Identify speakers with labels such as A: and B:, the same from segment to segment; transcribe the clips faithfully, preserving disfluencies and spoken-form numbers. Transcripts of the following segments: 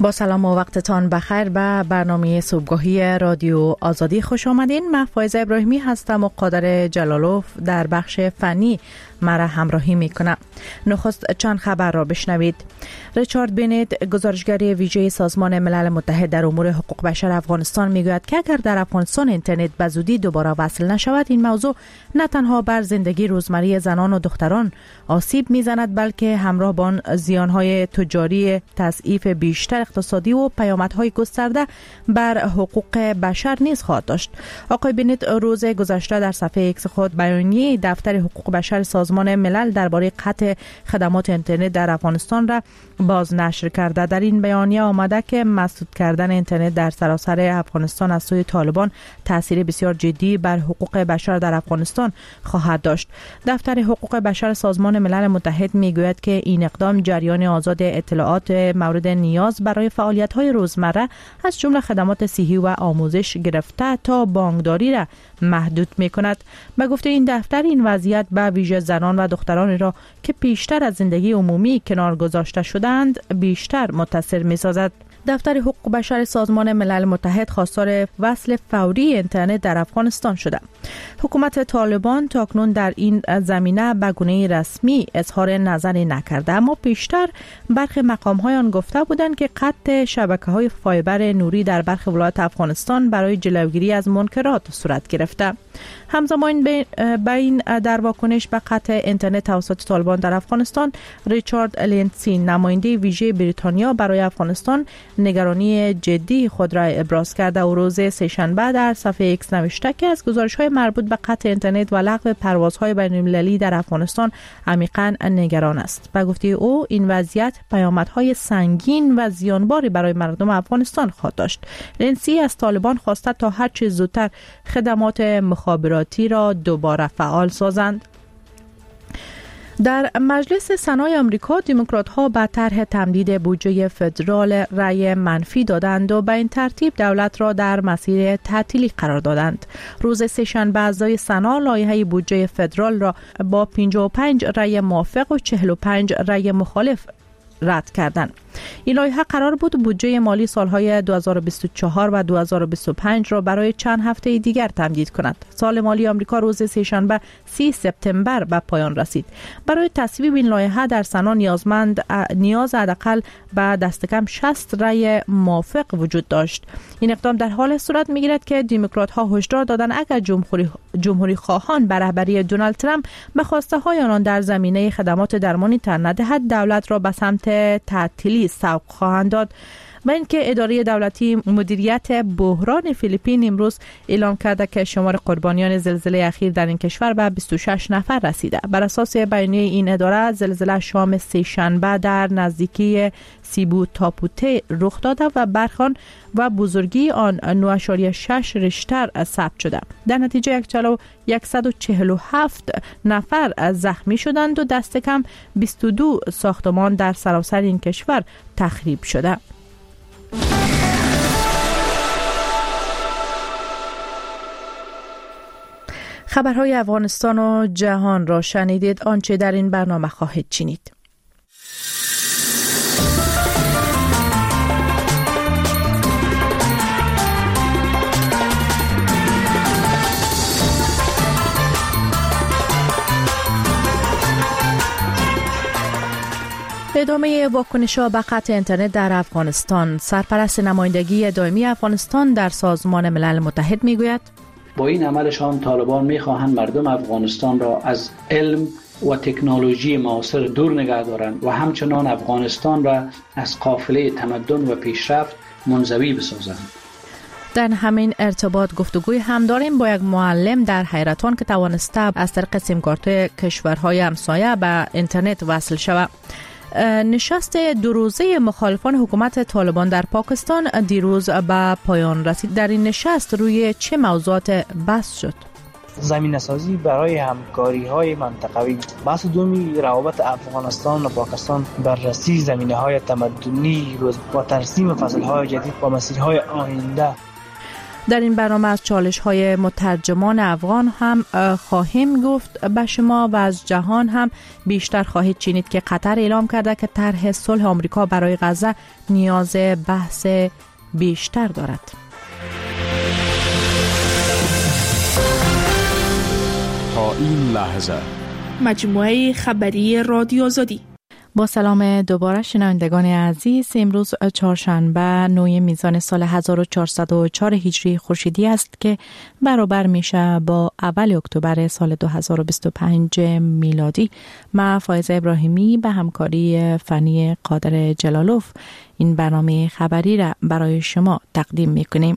A: با سلام و وقتتان بخیر به برنامه صبحگاهی رادیو آزادی خوش آمدین. من فایزه ابراهیمی هستم و قادر جلالوف در بخش فنی مرا همراهی میکنه. نخست چند خبر را بشنوید. ریچارد بنت، گزارشگر ویژه سازمان ملل متحد در امور حقوق بشر افغانستان، میگوید که اگر در افغانستان اینترنت به زودی دوباره وصل نشود، این موضوع نه تنها بر زندگی روزمره زنان و دختران آسیب میزند، بلکه همراه با آن زیانهای تجاری، تضعیف بیشتر اقتصادی و پیامدهای گسترده بر حقوق بشر نیز خواهد داشت. آقای بنت روز گذشته در صفحه ایکس خود بیانیه دفتر حقوق بشر سازمان ملل درباره قطع خدمات اینترنت در افغانستان را بازنشر کرده. در این بیانیه آمده که مسدود کردن اینترنت در سراسر افغانستان از سوی طالبان تاثیر بسیار جدی بر حقوق بشر در افغانستان خواهد داشت. دفتر حقوق بشر سازمان ملل متحد میگوید که این اقدام جریان آزاد اطلاعات مورد نیاز برای فعالیت‌های روزمره از جمله خدمات صحی و آموزش گرفته تا بانکداری را محدود می‌کند. به گفته این دفتر، این وضعیت به ویژه زنان و دخترانی را که پیشتر از زندگی عمومی کنار گذاشته شدند بیشتر متاثر می‌سازد. دفتر حقوق بشر سازمان ملل متحد خواستار وصل فوری اینترنت در افغانستان شده. حکومت طالبان تاکنون در این زمینه به گونه رسمی اظهار نظری نکرده، اما پیشتر برخی مقام‌های آن گفته بودند که قطع شبکه‌های فایبر نوری در برخی ولایات افغانستان برای جلوگیری از منکرات صورت گرفته. همزمان به این در واکنش به قطع اینترنت توسط طالبان در افغانستان، ریچارد لینسی، نماینده ویژه بریتانیا برای افغانستان، نگرانی جدی خود را ابراز کرده و روز سه‌شنبه در صفحه ایکس نوشته که از گزارش‌های مربوط به قطع اینترنت و لغو پروازهای بین‌المللی در افغانستان عمیقاً نگران است. به گفته او، این وضعیت پیامدهای سنگین و زیانباری برای مردم افغانستان خواهد داشت. لینسی از طالبان خواسته تا هر چه زودتر خدمات مخابراتی را دوباره فعال سازند. در مجلس سنای آمریکا، دموکرات‌ها به طرح تمدید بودجه فدرال رأی منفی دادند و به این ترتیب دولت را در مسیر تعطیلی قرار دادند. روز سه‌شنبه اعضای سنا لایحه بودجه فدرال را با پنجاه و پنج رأی موافق و چهل و پنج رأی مخالف رد کردند. این لایحه قرار بود بودجه مالی سالهای دو هزار و بیست و چهار و دو هزار و بیست و پنج را برای چند هفته دیگر تمدید کند. سال مالی آمریکا روز سه‌شنبه سی سپتامبر به پایان رسید. برای تصویب این لایحه در سنا نیازمند نیاز حداقل به دست کم شصت رأی موافق وجود داشت. این اقدام در حال صورت می‌گیرد که دموکرات‌ها هشدار دادند اگر جمهوری جمهوری خواهان به رهبری دونالد ترامپ به خواسته آنان در زمینه خدمات درمانی تن ندهد، دولت را به سمت تعطیلی سوق خواهند داد. و اینکه اداره دولتی مدیریت بحران فیلیپین امروز اعلام کرده که شمار قربانیان زلزله اخیر در این کشور به بیست و شش نفر رسیده. بر اساس بیانیه این اداره، زلزله شام سه‌شنبه در نزدیکی سیبو تاپوته رخ داده و برخان و بزرگی آن نه اشاریه شش ریشتر ثبت شده. در نتیجه صد و چهل و هفت نفر زخمی شدند و دست کم بیست و دو ساختمان در سراسر این کشور تخریب شده. خبرهای افغانستان و جهان را شنیدید. آنچه در این برنامه خواهید شنید. ادامه واکنش‌ها به قطع اینترنت در افغانستان. سرپرست نمایندگی دائمی افغانستان در سازمان ملل متحد میگوید
B: با این عملشان طالبان میخواهند مردم افغانستان را از علم و تکنولوژی معاصر دور نگه دارند و همچنان افغانستان را از قافله تمدن و پیشرفت منزوی بسازند.
A: در همین ارتباط گفتگوی هم داریم با یک معلم در حیرتان که توانسته از طریق سیمکارت کشورهای همسایه به اینترنت وصل شود. نشست دو روزه مخالفان حکومت طالبان در پاکستان دیروز به پایان رسید. در این نشست روی چه موضوعات بحث شد؟
C: زمینه‌سازی برای همکاری‌های منطقوی. بحث دومی روابط افغانستان و پاکستان، بررسی زمینه‌های تمدنی روز و ترسیم فصل‌های جدید و مسیرهای آینده.
A: در این برنامه از چالش‌های مترجمان افغان هم خواهیم گفت به شما و از جهان هم بیشتر خواهید شنید که قطر اعلام کرده که طرح صلح آمریکا برای غزه نیاز بحث بیشتر دارد.
D: تا این لحظه
E: مجموعه خبری رادیو آزادی.
A: با سلام دوباره شنوندگان عزیز، امروز چهارشنبه نوی میزان سال هزار و چهارصد و چهار هجری خورشیدی است که برابر میشه با اول اکتبر سال دو هزار و بیست و پنج میلادی. من فایزه ابراهیمی به همکاری فنی قادر جلالوف این برنامه خبری را برای شما تقدیم میکنیم.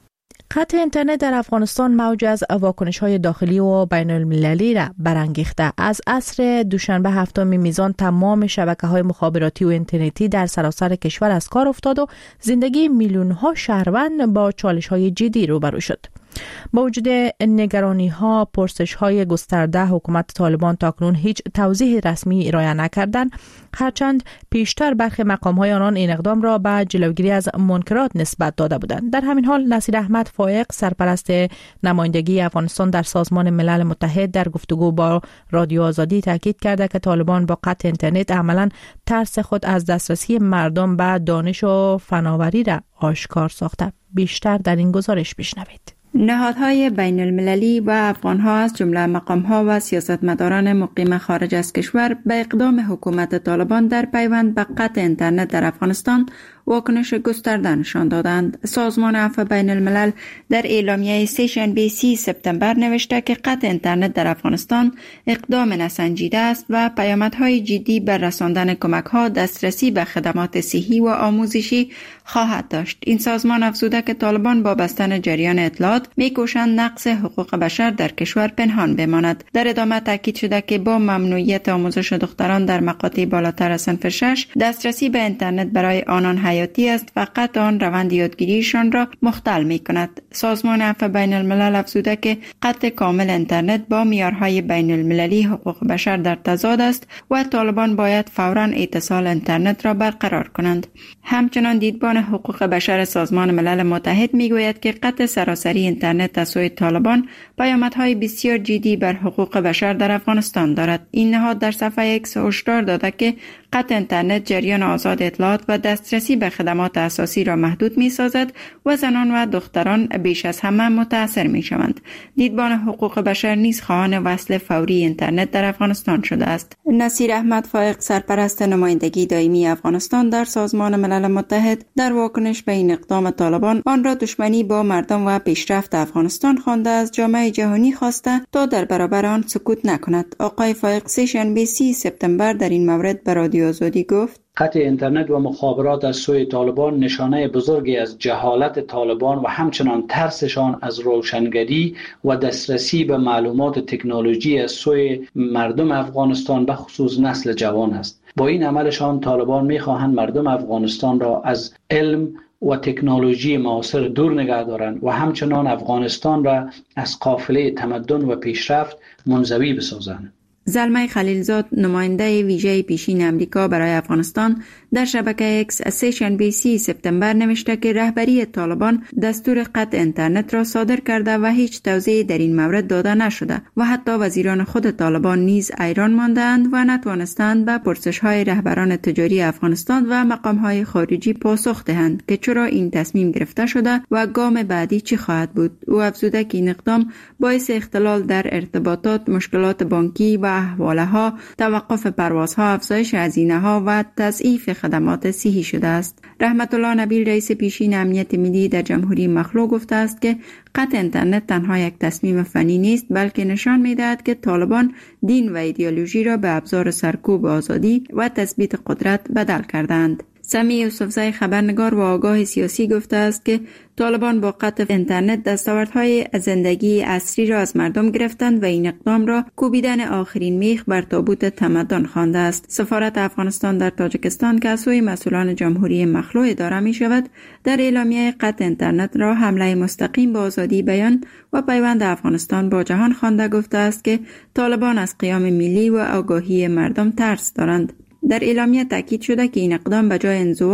A: قطع اینترنت در افغانستان موج از واکنش‌های داخلی و بین المللی را برانگیخته. از عصر دوشنبه هفتم میزان تمام شبکه‌های مخابراتی و اینترنتی در سراسر کشور از کار افتاد و زندگی میلیون‌ها شهروند با چالش‌های جدی روبرو شد. با وجود نگرانی‌ها، پرسش‌های گسترده، حکومت طالبان تاکنون هیچ توضیح رسمی ارائه نکردند، هرچند پیشتر برخی مقام‌های آنان این اقدام را به جلوگیری از منکرات نسبت داده بودند. در همین حال نصیر احمد فائق، سرپرست نمایندگی افغانستان در سازمان ملل متحد، در گفتگو با رادیو آزادی تاکید کرده که طالبان با قطع اینترنت عملاً ترس خود از دسترسی مردم به دانش و فناوری را آشکار ساخته. بیشتر در این گزارش بشنوید.
F: نهادهای بین المللی و افغانها از جمله مقامها و سیاستمداران مقیم خارج از کشور به اقدام حکومت طالبان در پیوند به قطع اینترنت در افغانستان واکنش گسترده نشان دادند. سازمان عفو بین الملل در اعلامیه سه‌شنبه سی سپتامبر نوشته که قطع اینترنت در افغانستان اقدام نسنجیده است و پیامدهای جدی بر رساندن کمک‌ها، دسترسی به خدمات صحی و آموزشی خواهد داشت. این سازمان افزوده که طالبان با بستن جریان اطلاعات می‌کوشند نقض حقوق بشر در کشور پنهان بماند. در ادامه تاکید شده که با ممنوعیت آموزش دختران در مقاطع بالاتر از صنف شش، دسترسی به اینترنت برای آنان حیاتی است و قطع آن روند یادگیریشان را مختل می کند. سازمان عفو بین الملل افزوده که قطع کامل اینترنت با معیارهای بین المللی حقوق بشر در تضاد است و طالبان باید فوراً اتصال اینترنت را برقرار کنند. همچنان دیدبان حقوق بشر سازمان ملل متحد می گوید که قطع سراسری اینترنت از سوی طالبان پیامدهای بسیار جدی بر حقوق بشر در افغانستان دارد. این نهاد در صفحه ایکس هشدار داده که قطع اینترنت جریان آزاد اطلاعات و دسترسی به خدمات اساسی را محدود می سازد و زنان و دختران بیش از همه متاثر می شوند. دیدبان حقوق بشر نیز خواهان وصل فوری اینترنت در افغانستان شده است. نصیر احمد فائق، سرپرست نمایندگی دائمی افغانستان در سازمان ملل متحد، در واکنش به این اقدام طالبان آن را دشمنی با مردم و پیشرفت افغانستان خوانده از جامعه جهانی خواسته تا در برابر آن سکوت نکند. آقای فائق سه‌شنبه سی سپتامبر در این مورد به رادیو آزادی گفت:
B: قطع اینترنت و مخابرات از سوی طالبان نشانه بزرگی از جهالت طالبان و همچنان ترسشان از روشنگری و دسترسی به معلومات تکنولوژی از سوی مردم افغانستان، به خصوص نسل جوان است. با این عملشان طالبان می‌خواهند مردم افغانستان را از علم و تکنولوژی معاصر دور نگه دارند و همچنان افغانستان را از قافله تمدن و پیشرفت منزوی بسازند.
F: زلمه خلیلزاد، نماینده ویژه پیشین امریکا برای افغانستان، در شبکه اکس از سه‌شنبه سی سپتامبر نوشته که رهبری طالبان دستور قطع اینترنت را صادر کرده و هیچ توضیحی در این مورد داده نشده و حتی وزیران خود طالبان نیز حیران ماندند و نتوانستند به پرسش‌های رهبران تجاری افغانستان و مقام‌های خارجی پاسخ دهند که چرا این تصمیم گرفته شده و گام بعدی چی خواهد بود. او افزوده که این اقدام باعث اختلال در ارتباطات، مشکلات بانکی و احوالها، توقف پروازها، افزایش هزینه‌ها و تضعیف خدمات صحی شده است. رحمت الله نبیل، رئیس پیشین امنیت ملی در جمهوری مخلوع، گفته است که قطع اینترنت تنها یک تصمیم فنی نیست، بلکه نشان می‌دهد که طالبان دین و ایدئولوژی را به ابزار سرکوب آزادی و تثبیت قدرت بدل کردند. سمیع یوسفزی، خبرنگار و آگاه سیاسی، گفته است که طالبان با قطع اینترنت دستاوردهای زندگی عصری را از مردم گرفتند و این اقدام را کوبیدن آخرین میخ بر تابوت تمدن خوانده است. سفارت افغانستان در تاجیکستان که از سوی مسئولان جمهوری مخلوع اداره می شود، در اعلامیه قطع اینترنت را حمله مستقیم به آزادی بیان و پیوند افغانستان با جهان خوانده گفته است که طالبان از قیام ملی و آگاهی مردم ترس دارند. در اعلامیه تاکید شده که این اقدام به جای انزوا،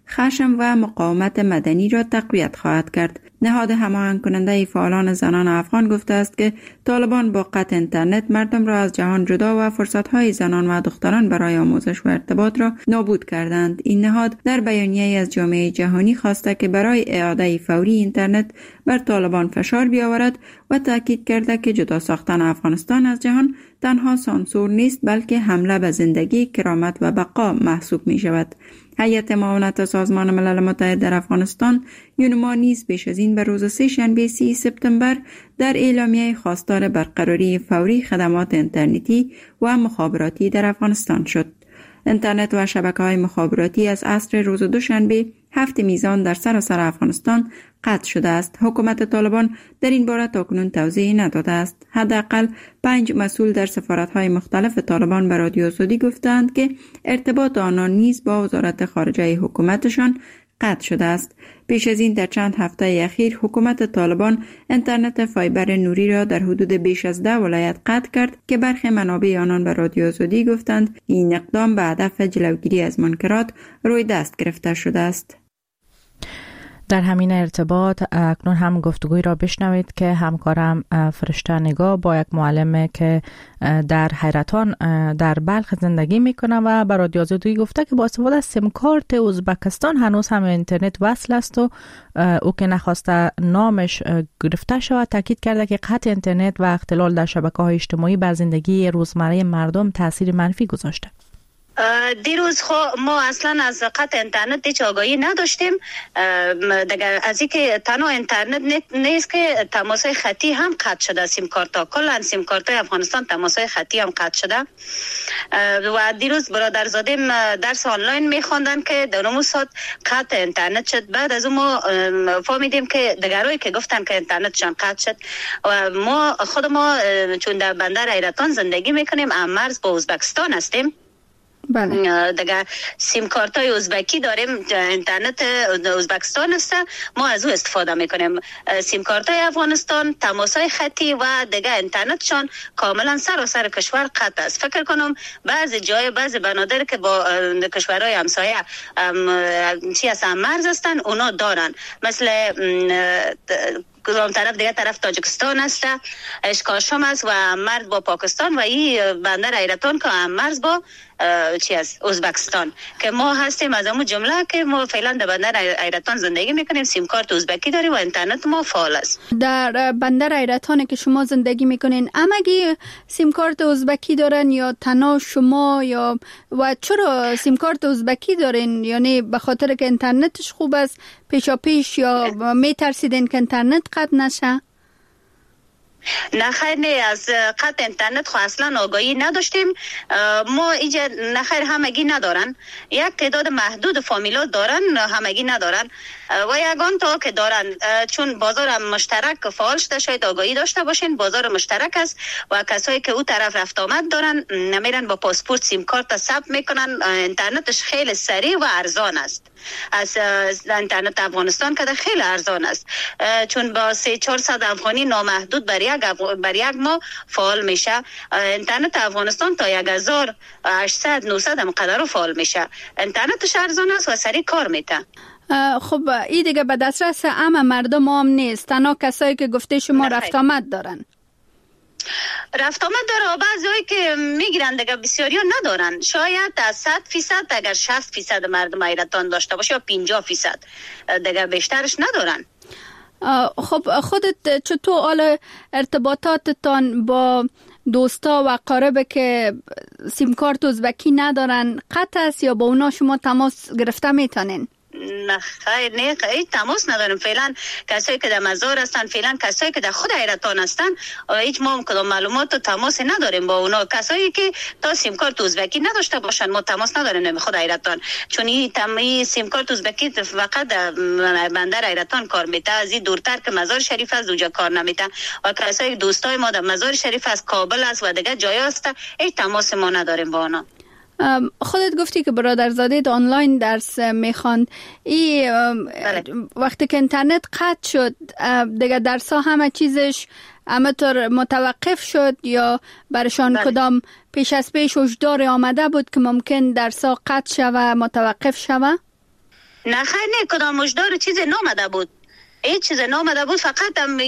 F: خشم و مقاومت مدنی را تقویت خواهد کرد. نهاد هماهنگ کننده فعالان زنان افغان گفته است که طالبان با قطع اینترنت مردم را از جهان جدا و فرصت‌های زنان و دختران برای آموزش و ارتباط را نابود کردند. این نهاد در بیانیه‌ای از جامعه جهانی خواسته که برای اعاده فوری اینترنت بر طالبان فشار بیاورد و تاکید کرده که جدا ساختن افغانستان از جهان تنها سانسور نیست بلکه حمله به زندگی، کرامت و بقا محسوب می شود. هیئت معاونت سازمان ملل متحد در افغانستان یونما نیز پیش از این به روز سه شنبه سی سپتامبر در اعلامیه خواستار برقراری فوری خدمات اینترنتی و مخابراتی در افغانستان شد. اینترنت و شبکه‌های مخابراتی از عصر روز دوشنبه هفت میزان در سراسر افغانستان قطع شده است. حکومت طالبان در این باره تاکنون توضیحی نداده است. حداقل پنج مسئول در سفارت‌های مختلف طالبان به رادیو آزادی گفتند که ارتباط آنان نیز با وزارت خارجه حکومتشان قطع شده است. پیش از این در چند هفته اخیر حکومت طالبان اینترنت فایبر نوری را در حدود بیش از ده ولایت قطع کرد که برخی منابع آنان به رادیو آزادی گفتند این اقدام به هدف جلوگیری از منکرات روی دست گرفته شده است.
A: در همین ارتباط اکنون هم گفتگوی را بشنوید که همکارم فرشته نگاه با یک معلم که در حیرتان در بلخ زندگی میکنه و به رادیو آزادی گفته که با استفاده از سیم کارت ازبکستان هنوز هم اینترنت وصل است و او که نخواسته نامش گرفته شود تاکید کرده که قطع اینترنت و اختلال در شبکه‌های اجتماعی بر زندگی روزمره مردم تاثیر منفی گذاشته.
G: دیروز خو ما اصلا از قطع اینترنت هیچ آگاهی نداشتیم. دیگه از اینکه تنها اینترنت نیست که تماس‌های خطی هم قطع شده. سیم کارت‌ها کلا سیم کارت‌های افغانستان تماس‌های خطی هم قطع شده و دیروز برادرزاده درس آنلاین می‌خواندن که در اون ساعت قطع اینترنت شد. بعد از اون ما فهمیدیم که دیگرایی که گفتن که اینترنتشان قطع شد و ما خود ما چون در بندر حیرتان زندگی می‌کنیم ام مرز با ازبکستان هستیم.
H: بله.
G: دیگه سیم کارت های ازبکی داریم، اینترنت ازبکستان است، ما از او استفاده میکنیم. سیم کارت های افغانستان تماس های خطی و دیگه اینترنتشان کاملا سراسر کشور قطع است. فکر کنم بعضی جای بعضی بنادر که با کشورهای همسایه چی هستن مرز هستن اونا دارن، مثل کدام طرف دیگه طرف تاجیکستان است، اشکاشم است و مرز با پاکستان و این بندر حیرتان که مرز با چی است ازبکستان که ما هستیم از همون جمله که ما فعلا در بندر حیرتان زندگی میکنیم، سیم کارت ازبکی داریم و اینترنت ما فعال است.
H: در بندر حیرتان که شما زندگی میکنین همگی سیم کارت ازبکی دارن یا تنها شما یا و چرا سیم کارت ازبکی دارین؟ یعنی به خاطر که اینترنتش خوب است پیشا پیش یا میترسیدین که اینترنت قطع نشه؟
G: نه خیر، نه از قطع اینترنت خو اصلا آگاهی نداشتیم. ما اینجا نه خیر همگی ندارن، یک تعداد محدود فامیلا دارن همگی ندارن و یگان تا که دارن چون بازار مشترک فعال شده شاید آگاهی داشته باشین. بازار مشترک است و کسایی که او طرف رفت آمد دارن نمیرن با پاسپورت سیم کارت ثبت میکنن. اینترنتش خیلی سریع و ارزان است. از اینترنت افغانستان که خیلی ارزان است چون با سه چهارصد افغانی نامحدود بر یک بر یک ماه فعال میشه. اینترنت افغانستان تا یک هزار و هشتصد نهصد هم قدر فعال میشه. اینترنتش ارزان است و سریع کار میته.
H: خب این دیگه به دسترس همه مردم هم نیست، تنها کسایی که گفته شما رفت آمد دارن.
G: رفت آمد داره و بعضی‌هایی که میگیرن دیگه بسیاری ها ندارن. شاید از صد فیصد اگر شصت فیصد مردم حیرتان داشته باشه یا پنجاه فیصد دیگه بیشترش ندارن.
H: خب خودت چطور حال ارتباطاتتان با دوستا و قارب که سیم کارت ازبکی ندارن قطع است یا با اونا شما تماس گرفته میتونین؟
G: نه خیر، نه خیر تماس نداریم فعلا. کسایی که در مزار هستن فعلا کسایی که در خود حیرتان هستن هیچ ما کدام معلومات و تماس نداریم با اونا. کسایی که تا سیم کارت ازبکی نداشته باشن ما تماس نداریم در خود حیرتان چون این تمی سیم کارت ازبکی فقط در بندر حیرتان کار میته. از این دورتر که مزار شریف از اونجا کار نمیته و کسایی دوستای ما در مزار شریف از کابل است و دیگه جای است هیچ تماس ما نداریم با اونا.
H: خودت گفتی که برادرزاده آنلاین درس میخواند. ای وقتی که اینترنت قطع شد دیگه درس ها همه چیزش همه طور متوقف شد یا برشان بله. کدام پیش از پیش هشدار آمده بود که ممکن درس ها قطع شوه متوقف شوه؟
G: نه خیر نه کدام مجدار چیز نامده بود، هیچ چیز نامده بود، فقط هم